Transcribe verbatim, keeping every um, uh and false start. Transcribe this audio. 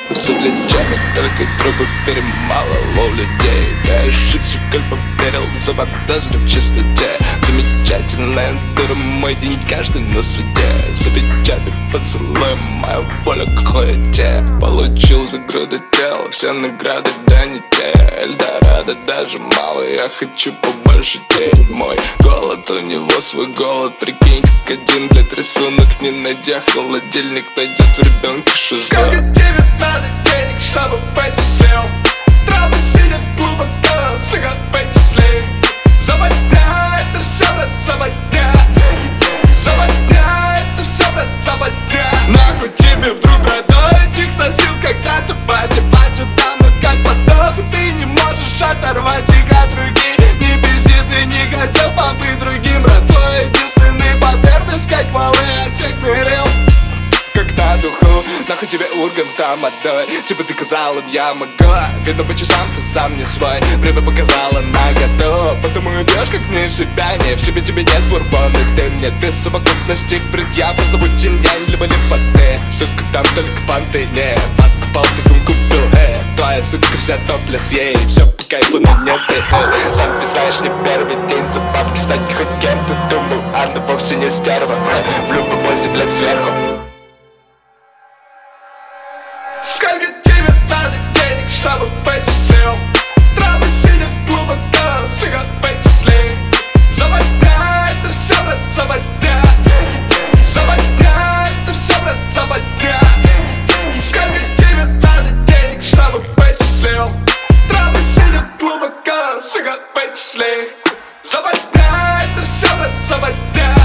За плечами только трупы перемалывал людей. Да ошибся, коль поверил, заподозрив в чистоте. Замечательная дура, мой день каждый на суде. За печатью поцелуем мою боль к хуете. Получил за груды тела все награды, да не те. Эльдорадо даже мало, я хочу побольше день. Мой голод, у него свой голод. Прикинь, как один, блядь, рисунок не найдя. Холодильник найдет в ребенке шизо. Сколько тебе надо денег, чтобы почислил? Травы сидят глубоко, сыграть почисли. Западня, это все, брат, западня. Западня, это все, брат, западня. Нахуй тебе вдруг родной, их носил когда-то батя. Батя давно как поток, и ты не можешь оторвать их от руки. Не пизди, ты не хотел побыть другим, брат. Твой единственный паттерн искать малы от всех мирил. Как на духу, нахуй тебе Ургант там отдай. Типа ты казал им, я могу. Видно по часам, ты сам не свой. Время показало на году. Потому идешь как не в себя, не в себе, тебе нет бурбона. Ты мне, ты совокупность их предъяв. Просто будь день, либо липоты. Сука, там только понты, не подкупал, ты кум купил, э. Твоя сука вся топлес, ей. Все по кайфу, но нет, ты, э. Сам писаешь не первый день за бабки стать хоть кем ты думал. Она вовсе не стерва, в любой позе, блядь, сверху. Сколько тебе надо денег, чтобы почислил? Травы сидят глубоко, сыграть почисли. Западня, это все, брат, западня. Западня, это все, брат, западня. Сколько тебе надо денег, чтобы почислил? Травы сидят глубоко, сыграть почисли. Западня, это все, брат, западня.